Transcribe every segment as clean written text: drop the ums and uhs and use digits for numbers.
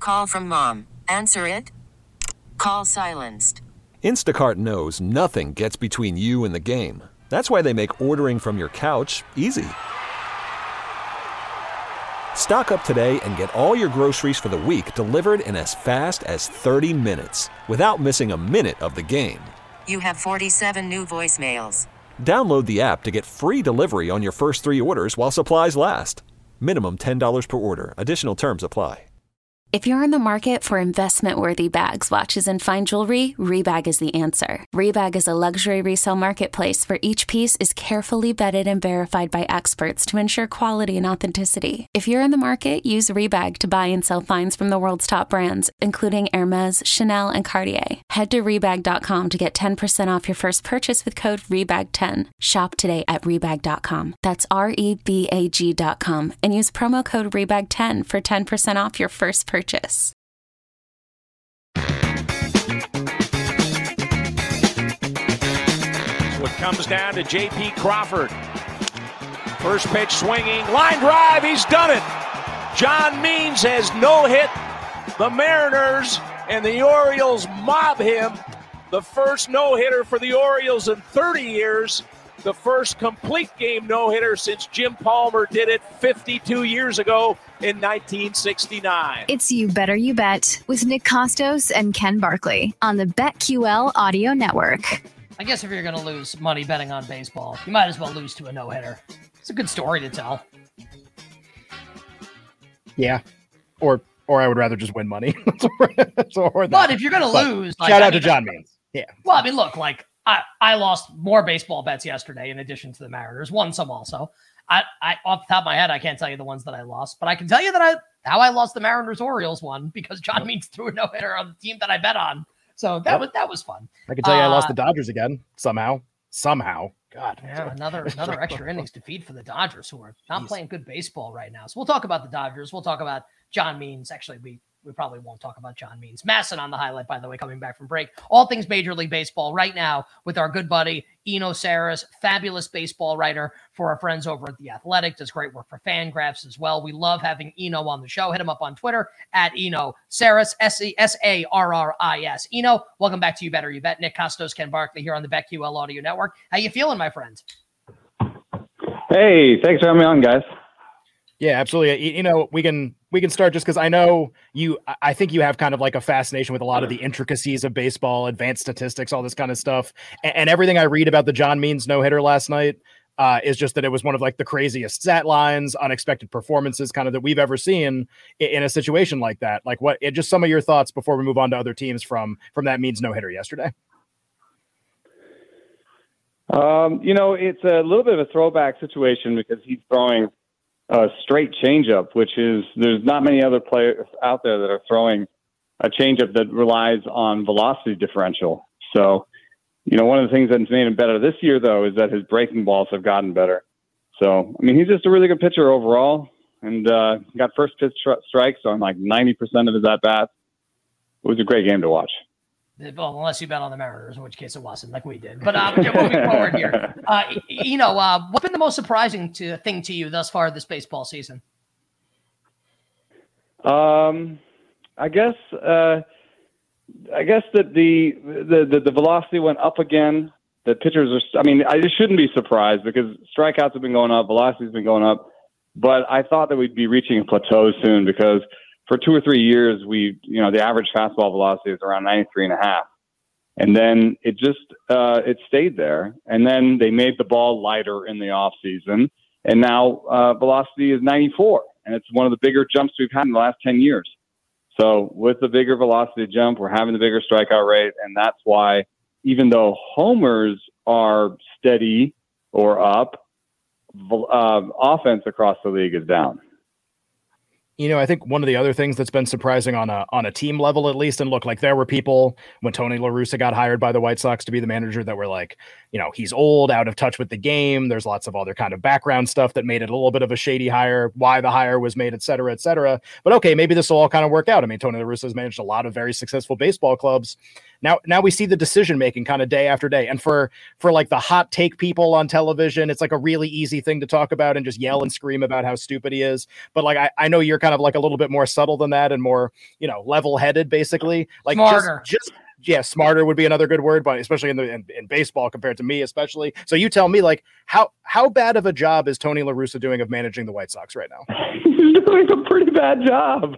Call from mom. Answer it. Call silenced. Instacart knows nothing gets between you and the game. That's why they make ordering from your couch easy. Stock up today and get all your groceries for the week delivered in as fast as 30 minutes without missing a minute of the game. You have 47 new voicemails. Download the app to get free delivery on your first 3 orders while supplies last. Minimum $10 per order. Additional terms apply. If you're in the market for investment-worthy bags, watches, and fine jewelry, Rebag is the answer. Rebag is a luxury resale marketplace where each piece is carefully vetted and verified by experts to ensure quality and authenticity. If you're in the market, use Rebag to buy and sell finds from the world's top brands, including Hermes, Chanel, and Cartier. Head to Rebag.com to get 10% off your first purchase with code REBAG10. Shop today at Rebag.com. That's REBAG.com. And use promo code REBAG10 for 10% off your first purchase. So it comes down to J.P. Crawford. First pitch swinging, line drive, he's done it. John Means has no-hit the Mariners, and the Orioles mob him. The first no-hitter for the Orioles in 30 years. The first complete game no-hitter since Jim Palmer did it 52 years ago in 1969. It's You Better You Bet with Nick Costos and Ken Barkley on the BetQL Audio Network. I guess if you're going to lose money betting on baseball, you might as well lose to a no-hitter. It's a good story to tell. Yeah. Or I would rather just win money. But if you're going to lose... Shout out to John Means. Yeah. Well, I mean, look, I lost more baseball bets yesterday in addition to the Mariners. Won some also. I off the top of my head, I can't tell you the ones that I lost, but I can tell you that how I lost the Mariners-Orioles one because John Means threw a no-hitter on the team that I bet on. So that was fun. I can tell you I lost the Dodgers again somehow. God. Yeah, another extra innings defeat for the Dodgers, who are not playing good baseball right now. So we'll talk about the Dodgers. We'll talk about John Means. Actually, we probably won't talk about John Means. Masson on the highlight, by the way, coming back from break. All things Major League Baseball right now with our good buddy, Eno Saris, fabulous baseball writer for our friends over at The Athletic. Does great work for Fangraphs as well. We love having Eno on the show. Hit him up on Twitter at Eno Saris, Sarris. Eno, welcome back to You Better You Bet. Nick Costos, Ken Barkley here on the BetQL Audio Network. How you feeling, my friend? Hey, thanks for having me on, guys. Yeah, absolutely. We can start just because I know I think you have kind of like a fascination with a lot of the intricacies of baseball, advanced statistics, all this kind of stuff. And everything I read about the John Means no-hitter last night is just that it was one of like the craziest stat lines, unexpected performances kind of that we've ever seen in a situation like that. Like just some of your thoughts before we move on to other teams from that Means no-hitter yesterday. It's a little bit of a throwback situation because he's throwing a straight changeup, which is there's not many other players out there that are throwing a changeup that relies on velocity differential. So, one of the things that's made him better this year, though, is that his breaking balls have gotten better. So, he's just a really good pitcher overall, and got first pitch strikes on like 90% of his at-bats. It was a great game to watch. Well, unless you bet on the Mariners, in which case it wasn't like we did. But moving forward here, what's been the most surprising thing to you thus far this baseball season? I guess that the velocity went up again. The pitchers I just shouldn't be surprised because strikeouts have been going up, velocity's been going up. But I thought that we'd be reaching a plateau soon because for 2 or 3 years, the average fastball velocity is around 93.5. And then it just, it stayed there. And then they made the ball lighter in the off season. And now velocity is 94. And it's one of the bigger jumps we've had in the last 10 years. So with the bigger velocity jump, we're having the bigger strikeout rate. And that's why even though homers are steady or up, offense across the league is down. I think one of the other things that's been surprising on a team level, at least, and look, like there were people when Tony La Russa got hired by the White Sox to be the manager that were like, he's old, out of touch with the game. There's lots of other kind of background stuff that made it a little bit of a shady hire, why the hire was made, et cetera, et cetera. But okay, maybe this will all kind of work out. I mean, Tony La Russa has managed a lot of very successful baseball clubs. Now we see the decision making kind of day after day. And for like the hot take people on television, it's like a really easy thing to talk about and just yell and scream about how stupid he is. But like I know you're kind of like a little bit more subtle than that and more, level-headed, basically. Like smarter. Yeah, smarter would be another good word, but especially in baseball compared to me, especially. So you tell me, like, how bad of a job is Tony La Russa doing of managing the White Sox right now? He's doing a pretty bad job.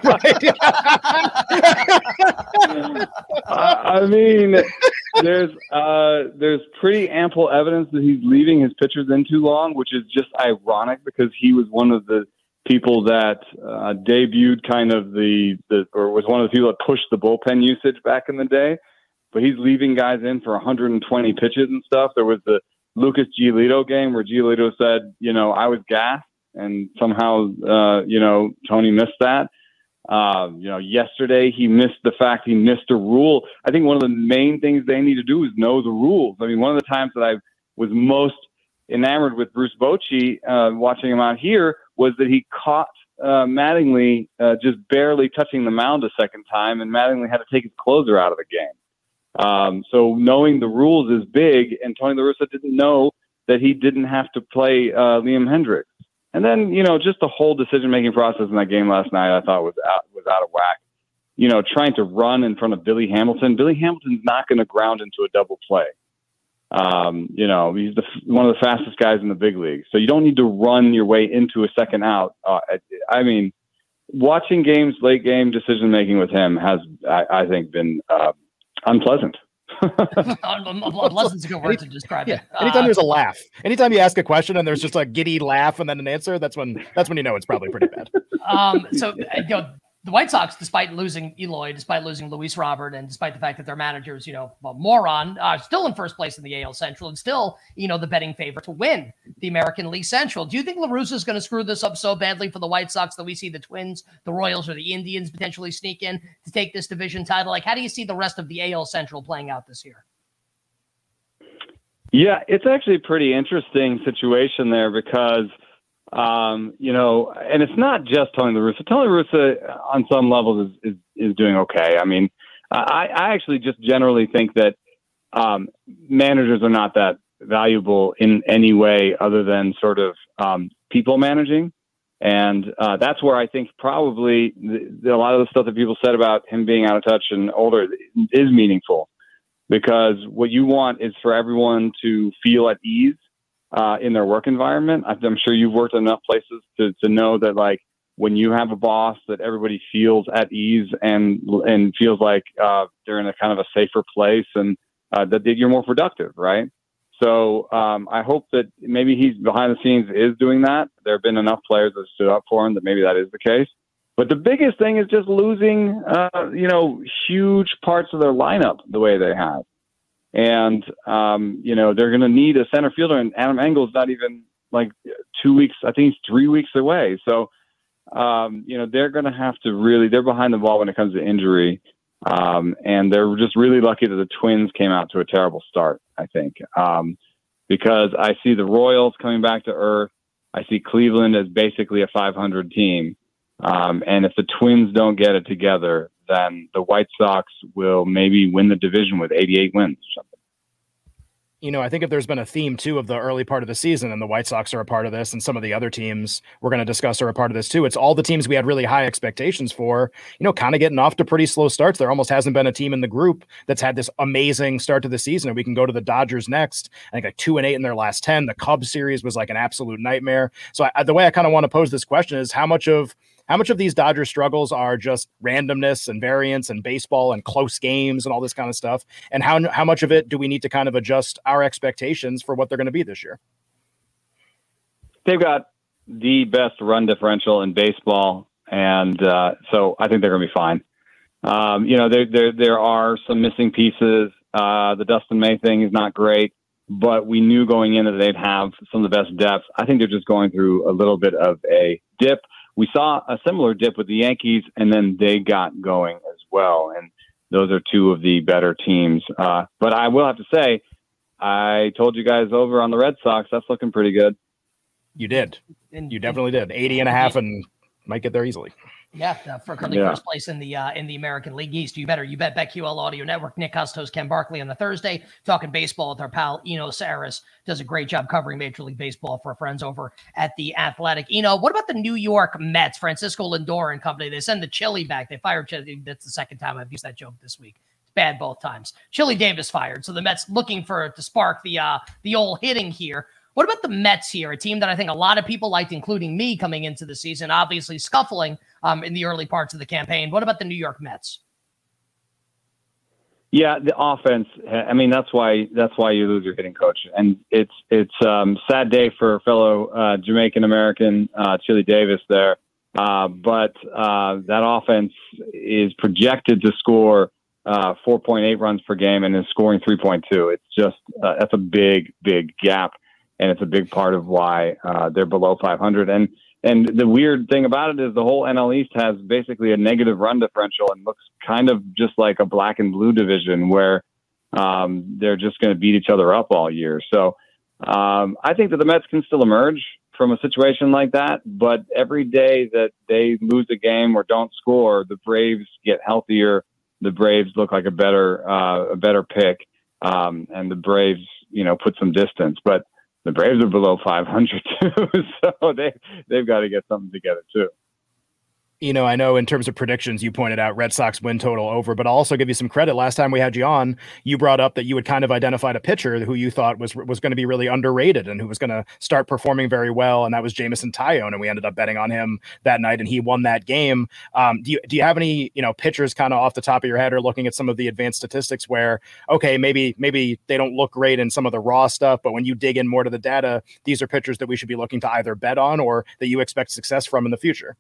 I mean, there's pretty ample evidence that he's leaving his pitchers in too long, which is just ironic because he was one of the people that debuted kind of or was one of the people that pushed the bullpen usage back in the day, but he's leaving guys in for 120 pitches and stuff. There was the Lucas Giolito game where Giolito said, I was gassed, and somehow, Tony missed that. Yesterday he missed a rule. I think one of the main things they need to do is know the rules. I mean, one of the times that I was most enamored with Bruce Bochy, watching him out here, was that he caught Mattingly just barely touching the mound a second time, and Mattingly had to take his closer out of the game. So knowing the rules is big, and Tony La Russa didn't know that he didn't have to play Liam Hendricks. And then, just the whole decision-making process in that game last night I thought was out of whack. Trying to run in front of Billy Hamilton. Billy Hamilton's not going to ground into a double play. He's one of the fastest guys in the big league. So you don't need to run your way into a second out. I mean, watching games, late game decision-making with him has, I think, been unpleasant. Unpleasant's a good word to describe it. Anytime there's a laugh, anytime you ask a question and there's just a giddy laugh and then an answer, that's when it's probably pretty bad. The White Sox, despite losing Eloy, despite losing Luis Robert, and despite the fact that their manager's, moron, still in first place in the AL Central and still, the betting favorite to win the American League Central. Do you think La Russa is going to screw this up so badly for the White Sox that we see the Twins, the Royals, or the Indians potentially sneak in to take this division title? Like, how do you see the rest of the AL Central playing out this year? Yeah, it's actually a pretty interesting situation there because and it's not just Tony La Russa. Tony La Russa, on some levels, is doing okay. I mean, I actually just generally think that managers are not that valuable in any way other than sort of people managing. And that's where I think probably a lot of the stuff that people said about him being out of touch and older is meaningful, because what you want is for everyone to feel at ease in their work environment. I'm sure you've worked in enough places to know that, like, when you have a boss that everybody feels at ease and feels like they're in a kind of a safer place and that you're more productive, right? So I hope that maybe he's behind the scenes is doing that. There have been enough players that stood up for him that maybe that is the case. But the biggest thing is just losing, huge parts of their lineup the way they have. And, they're going to need a center fielder, and Adam Engel's not even like 2 weeks. I think he's 3 weeks away. So, they're going to have to they're behind the ball when it comes to injury. And they're just really lucky that the Twins came out to a terrible start, I think, because I see the Royals coming back to earth. I see Cleveland as basically a 500 team. And if the Twins don't get it together, then the White Sox will maybe win the division with 88 wins or something. I think if there's been a theme too of the early part of the season, and the White Sox are a part of this, and some of the other teams we're going to discuss are a part of this too. It's all the teams we had really high expectations for, kind of getting off to pretty slow starts. There almost hasn't been a team in the group that's had this amazing start to the season. And we can go to the Dodgers next. I think like 2-8 in their last 10. The Cubs series was like an absolute nightmare. So the way I kind of want to pose this question is how much of these Dodger struggles are just randomness and variance and baseball and close games and all this kind of stuff? And how much of it do we need to kind of adjust our expectations for what they're going to be this year? They've got the best run differential in baseball. And so I think they're going to be fine. There are some missing pieces. The Dustin May thing is not great, but we knew going in that they'd have some of the best depth. I think they're just going through a little bit of a dip. We saw a similar dip with the Yankees, and then they got going as well. And those are two of the better teams. But I will have to say, I told you guys over on the Red Sox. That's looking pretty good. You did. You definitely did. 80.5 and might get there easily. Yeah, for currently first place in the American League East. You bet BetQL Audio Network. Nick Costos, Ken Barkley on the Thursday, talking baseball with our pal Eno Saris. Does a great job covering Major League Baseball for our friends over at The Athletic. Eno, what about the New York Mets? Francisco Lindor and company. They send the Chili back. They fired Chili. That's the second time I've used that joke this week. It's bad both times. Chili Davis fired. So the Mets looking to spark the old hitting here. What about the Mets here? A team that I think a lot of people liked, including me, coming into the season, obviously scuffling in the early parts of the campaign. What about the New York Mets? Yeah, the offense. I mean, that's why you lose your hitting coach, and it's sad day for fellow Jamaican American Chili Davis there. But that offense is projected to score 4.8 runs per game and is scoring 3.2. It's just that's a big gap. And it's a big part of why they're below 500. And the weird thing about it is the whole NL East has basically a negative run differential and looks kind of just like a black and blue division where they're just going to beat each other up all year. So I think that the Mets can still emerge from a situation like that. But every day that they lose a game or don't score, the Braves get healthier. The Braves look like a better pick. And the Braves, put some distance. But the Braves are below 500 too, so they've got to get something together too. I know in terms of predictions, you pointed out Red Sox win total over, but I'll also give you some credit. Last time we had you on, you brought up that you had kind of identified a pitcher who you thought was going to be really underrated and who was going to start performing very well, and that was Jameson Taillon, and we ended up betting on him that night, and he won that game. Do you have any pitchers kind of off the top of your head or looking at some of the advanced statistics where, okay, maybe they don't look great in some of the raw stuff, but when you dig in more to the data, these are pitchers that we should be looking to either bet on or that you expect success from in the future?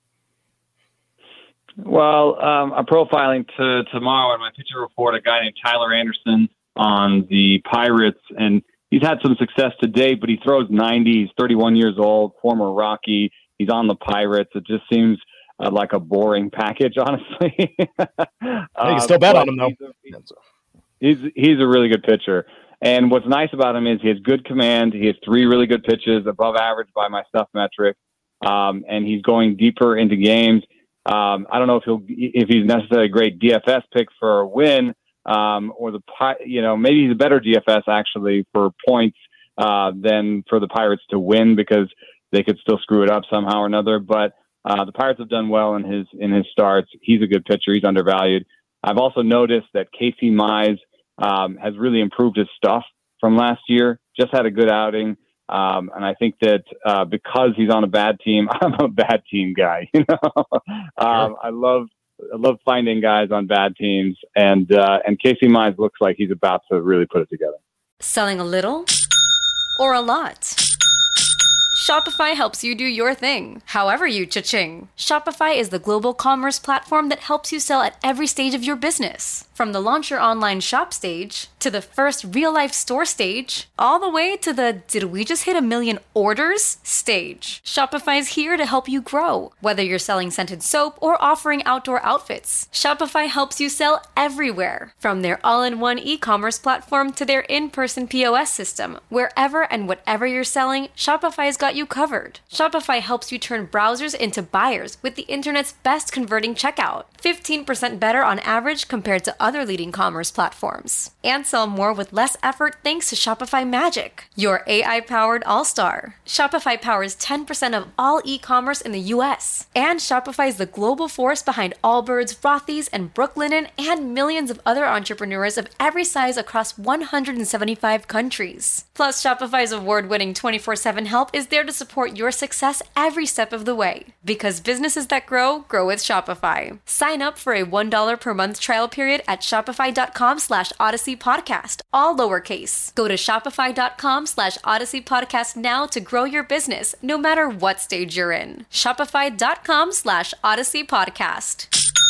Well, I'm profiling tomorrow in my pitcher report a guy named Tyler Anderson on the Pirates, and he's had some success to date, but he throws 90. He's 31 years old, former Rocky. He's on the Pirates. It just seems like a boring package, honestly. You can still bet on him, though. He's a really good pitcher. And what's nice about him is he has good command. He has 3 really good pitches, above average by my stuff metric, and he's going deeper into games. I don't know if he's necessarily a great DFS pick for a win, or maybe he's a better DFS actually for points than for the Pirates to win because they could still screw it up somehow or another. But the Pirates have done well in his starts. He's a good pitcher. He's undervalued. I've also noticed that Casey Mize has really improved his stuff from last year. Just had a good outing. And I think that because he's on a bad team, I'm a bad team guy. I love finding guys on bad teams, and Casey Mize looks like he's about to really put it together. Selling a little or a lot? Shopify helps you do your thing, however you cha-ching. Shopify is the global commerce platform that helps you sell at every stage of your business. From the launch your online shop stage, to the first real-life store stage, all the way to the did we just hit 1 million orders stage. Shopify's here to help you grow. Whether you're selling scented soap or offering outdoor outfits, Shopify helps you sell everywhere. From their all-in-one e-commerce platform to their in-person POS system, wherever and whatever you're selling, Shopify's got you covered. Shopify helps you turn browsers into buyers with the internet's best converting checkout. 15% better on average compared to other leading commerce platforms. And sell more with less effort thanks to Shopify Magic, your AI-powered all-star. Shopify powers 10% of all e-commerce in the US. And Shopify is the global force behind Allbirds, Rothy's, and Brooklinen, and millions of other entrepreneurs of every size across 175 countries. Plus, Shopify's award-winning 24/7 help is there to support your success every step of the way. Because businesses that grow with Shopify. Sign up for a $1 per month trial period at shopify.com/Odyssey Podcast, all lowercase. Go to shopify.com/Odyssey Podcast now to grow your business, no matter what stage you're in. Shopify.com/Odyssey Podcast.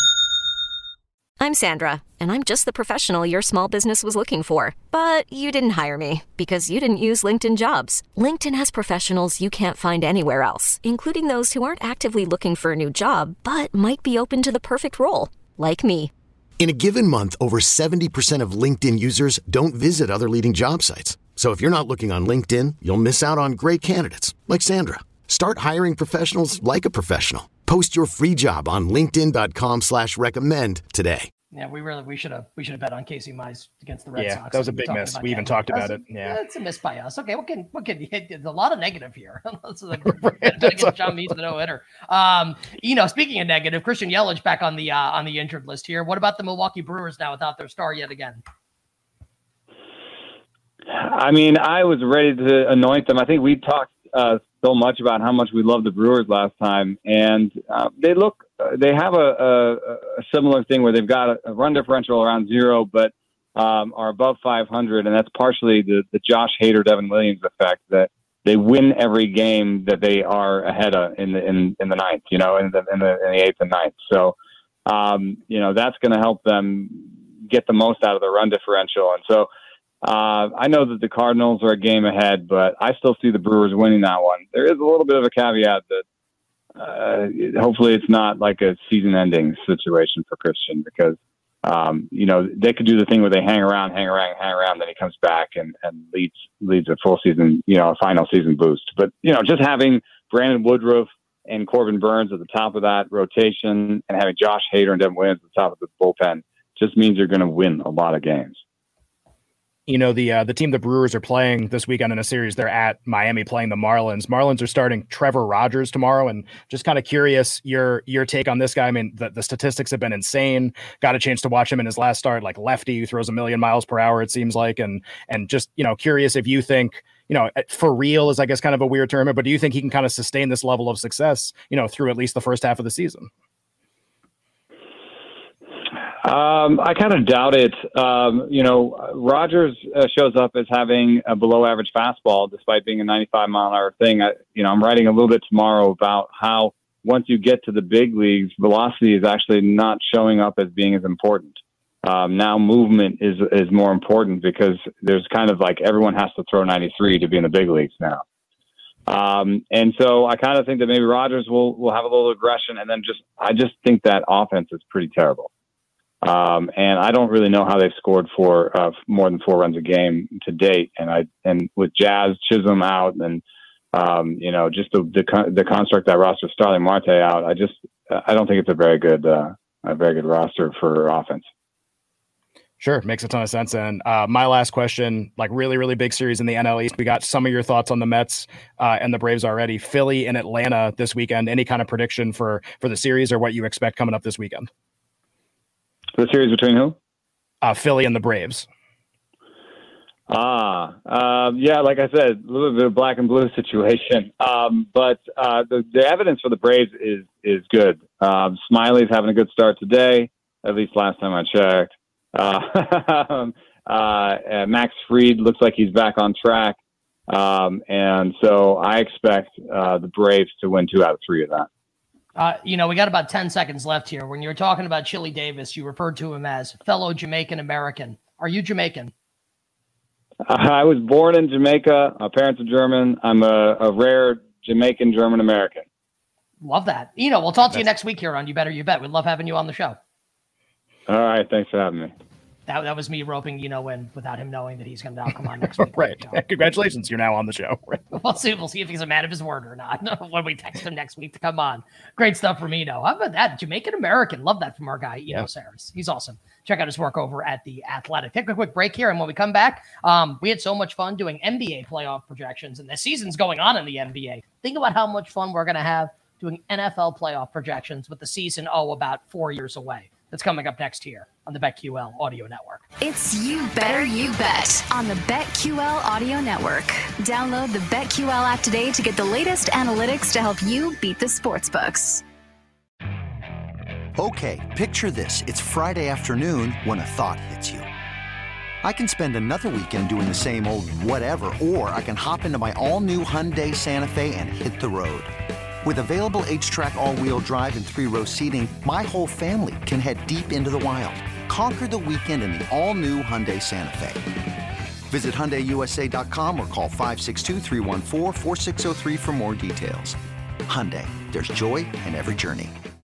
I'm Sandra, and I'm just the professional your small business was looking for. But you didn't hire me because you didn't use LinkedIn Jobs. LinkedIn has professionals you can't find anywhere else, including those who aren't actively looking for a new job, but might be open to the perfect role, like me. In a given month, over 70% of LinkedIn users don't visit other leading job sites. So if you're not looking on LinkedIn, you'll miss out on great candidates like Sandra. Start hiring professionals like a professional. Post your free job on linkedin.com/recommend today. Yeah, we should have bet on Casey Mize against the Red Sox. Yeah, that was a big miss. We even talked about it. Yeah, it's a miss by us. Okay, what can there's a lot of negative here. Get John Means the no-hitter. Speaking of negative, Christian Yelich back on the injured list here. What about the Milwaukee Brewers now without their star yet again? I mean, I was ready to anoint them. I think we talked so much about how much we loved the Brewers last time, and they have a similar thing where they've got a run differential around 0, but are above 500, and that's partially the Josh Hader, Devin Williams effect, that they win every game that they are ahead of in the ninth, in the eighth and ninth. So, that's going to help them get the most out of the run differential, and so. I know that the Cardinals are a game ahead, but I still see the Brewers winning that one. There is a little bit of a caveat that hopefully it's not like a season-ending situation for Christian because, they could do the thing where they hang around, then he comes back and leads a full season, a final season boost. But, just having Brandon Woodruff and Corbin Burns at the top of that rotation and having Josh Hader and Devin Williams at the top of the bullpen just means you're going to win a lot of games. The team the Brewers are playing this weekend in a series, they're at Miami playing the Marlins. Marlins are starting Trevor Rogers tomorrow, and just kind of curious your take on this guy. I mean, the statistics have been insane. Got a chance to watch him in his last start, like lefty who throws 1,000,000 miles per hour, it seems like, and just curious if you think for real is I guess kind of a weird term, but do you think he can kind of sustain this level of success through at least the first half of the season? I kind of doubt it. Rogers shows up as having a below average fastball, despite being a 95-mile-an-hour thing. I'm writing a little bit tomorrow about how once you get to the big leagues, velocity is actually not showing up as being as important. Now movement is more important because there's kind of like everyone has to throw 93 to be in the big leagues now. And so I kind of think that maybe Rogers will have a little aggression, and then I just think that offense is pretty terrible. And I don't really know how they've scored more than 4 runs a game to date. And with Jazz Chisholm out and, just the construct that roster, Starling Marte out, I don't think it's a very good roster for offense. Sure. Makes a ton of sense. And my last question, like really, really big series in the NL East. We got some of your thoughts on the Mets and the Braves already. Philly and Atlanta this weekend. Any kind of prediction for the series or what you expect coming up this weekend? The series between who? Philly and the Braves. Yeah, like I said, a little bit of black and blue situation. But the evidence for the Braves is good. Smiley's having a good start today, at least last time I checked. Max Fried looks like he's back on track. And so I expect the Braves to win 2 out of 3 of that. We got about 10 seconds left here. When you were talking about Chili Davis, you referred to him as fellow Jamaican American. Are you Jamaican? I was born in Jamaica. My parents are German. I'm a rare Jamaican German American. Love that. We'll talk to you next week here on You Better You Bet. We'd love having you on the show. All right. Thanks for having me. That was me roping in without him knowing that he's going to now come on next week. Right. Congratulations. You're now on the show. We'll see if he's a man of his word or not when we text him next week to come on. Great stuff from How about that? Jamaican American. Love that from our guy, Saris. He's awesome. Check out his work over at The Athletic. Take a quick break here. And when we come back, we had so much fun doing NBA playoff projections, and the season's going on in the NBA. Think about how much fun we're going to have doing NFL playoff projections with the season, about 4 years away. That's coming up next here on the BetQL Audio Network. It's You Better You Bet on the BetQL Audio Network. Download the BetQL app today to get the latest analytics to help you beat the sportsbooks. Okay, picture this. It's Friday afternoon when a thought hits you. I can spend another weekend doing the same old whatever, or I can hop into my all-new Hyundai Santa Fe and hit the road. With available H-Track all-wheel drive and 3-row seating, my whole family can head deep into the wild. Conquer the weekend in the all-new Hyundai Santa Fe. Visit HyundaiUSA.com or call 562-314-4603 for more details. Hyundai, there's joy in every journey.